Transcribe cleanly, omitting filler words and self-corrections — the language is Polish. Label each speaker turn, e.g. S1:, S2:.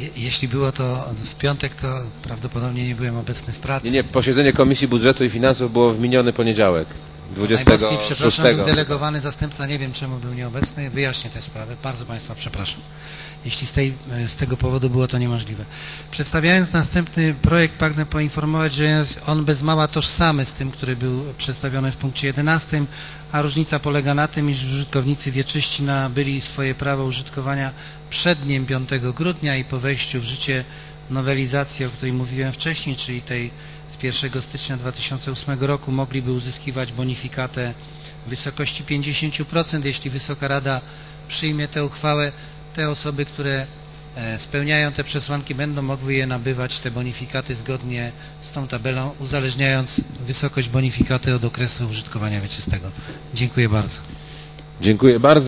S1: Jeśli było to w piątek, to prawdopodobnie nie byłem obecny w pracy.
S2: Nie, posiedzenie Komisji Budżetu i Finansów było w miniony poniedziałek, 26.
S1: Najmocniej przepraszam, był delegowany zastępca, nie wiem czemu był nieobecny, wyjaśnię tę sprawę, bardzo Państwa przepraszam, jeśli z tego powodu było to niemożliwe. Przedstawiając następny projekt, pragnę poinformować, że jest on bez mała tożsamy z tym, który był przedstawiony w punkcie 11, a różnica polega na tym, iż użytkownicy wieczyści nabyli swoje prawo użytkowania przed dniem 5 grudnia i po wejściu w życie nowelizacji, o której mówiłem wcześniej, czyli tej z 1 stycznia 2008 roku mogliby uzyskiwać bonifikatę w wysokości 50%. Jeśli Wysoka Rada przyjmie tę uchwałę, te osoby, które spełniają te przesłanki, będą mogły je nabywać, te bonifikaty, zgodnie z tą tabelą, uzależniając wysokość bonifikaty od okresu użytkowania wieczystego. Dziękuję bardzo.
S2: Dziękuję bardzo.